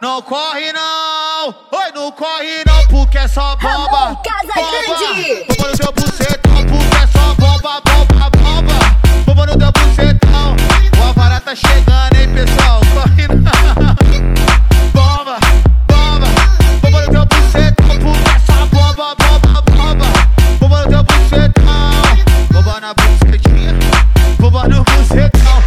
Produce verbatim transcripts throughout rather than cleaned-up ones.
não corre não. Oi, não corre não, porque é só bomba. Ramon Casagrande. Bomba no teu bucetão, porque é só bomba, bomba, bomba. Bomba no teu bucetão. O Alvará tá chegando, hein, pessoal. Corre não. Bomba, bomba. Bomba no teu bucetão, porque é só bomba, bomba, bomba. Bomba no teu bucetão. Bomba na bucetinha. Bomba no bucetão.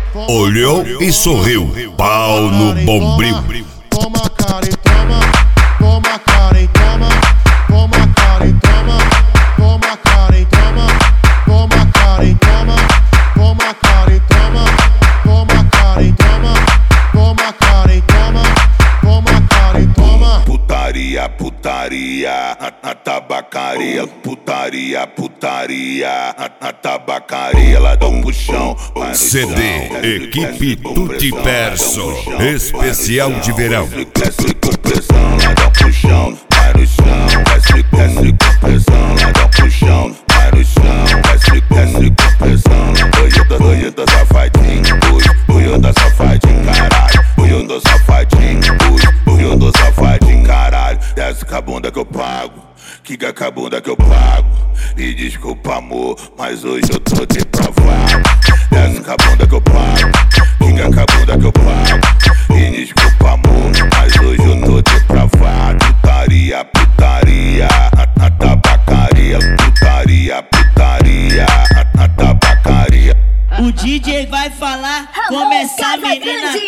Olhou e sorriu, pau no bombril. Toma cara e toma, toma cara e toma, toma cara e toma, toma cara e toma, toma cara e toma, toma cara e toma, toma cara e toma, toma cara e toma, toma cara e toma. Putaria, putaria, na, na tabacaria. Putaria, putaria, na, na tabacaria. Ela dá um puxão, vai no C D Equipe Tutti Perso, especial de verão. Desce com pressão, ela dá um puxão, vai no chão. Desce, desce com pressão, ela dá um puxão, vai no chão. Desce, desce com pressão. Oi, oi, oi, tô safadinho, oi, oi, eu tô safadinho, caralho. Oi, eu tô safadinho, oi, oi, eu tô safadinho, caralho. Desce com a bunda que eu pago, quica com a bunda que eu pago. Me desculpa, amor, mas hoje eu tô depravado. Desce com a bunda que eu pago, quica com a bunda que eu pago. Me desculpa, amor, mas hoje eu tô depravado. Putaria, putaria, na, na tabacaria. Putaria, putaria, na, na tabacaria. O D J vai falar Ramon como essa menina Casagrande.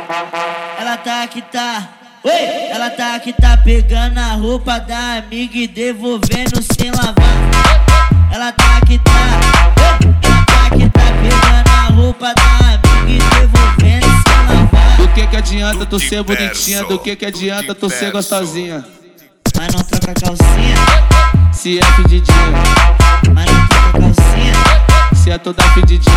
tá. Ela tá que tá. Oi! Ela tá que tá pegando a roupa da amiga e devolvendo sem lavar. Ela tá que tá. Oi! Ela tá que tá pegando a roupa da amiga e devolvendo sem lavar. Do que que adianta tu ser bonitinha? Do que que adianta tu ser gostosinha? Mas não troca calcinha, Se é pedidinha, mas não troca calcinha, se é toda pedidinha,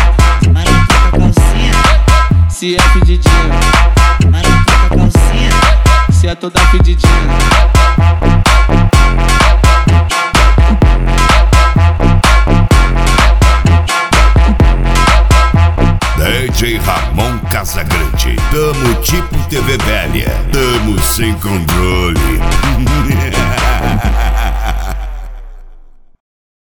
mas não troca calcinha, se é pedidinha, mas não troca calcinha. se é toda pedidinha. D J Ramon Casagrande, tamo tipo T V velha, tamo sem controle.